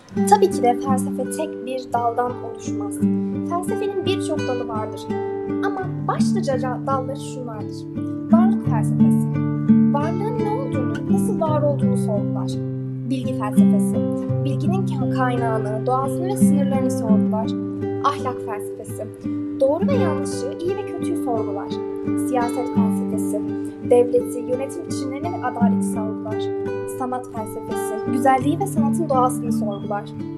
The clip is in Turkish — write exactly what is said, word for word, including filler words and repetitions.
Tabii ki de felsefe tek bir daldan oluşmaz. Felsefenin birçok dalı vardır. Ama başlıca dalları şunlardır. Varlık felsefesi. Varlığın ne olduğunu, nasıl var olduğunu sorgular. Bilgi felsefesi. Bilginin kaynağını, doğasını ve sınırlarını sorgular. Ahlak felsefesi. Doğru ve yanlışı, iyi ve kötüyü sorgular. Siyaset felsefesi. Devleti, yönetim biçimlerini ve adaleti sorgular. Sanat felsefesi. Güzelliği ve sanatın doğasını sorgular.